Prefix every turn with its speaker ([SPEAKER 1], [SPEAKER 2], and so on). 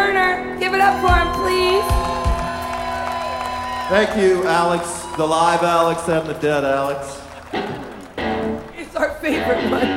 [SPEAKER 1] Turner. Give it up for him, please.
[SPEAKER 2] Thank you, Alex. The live Alex and the dead Alex.
[SPEAKER 1] It's our favorite one.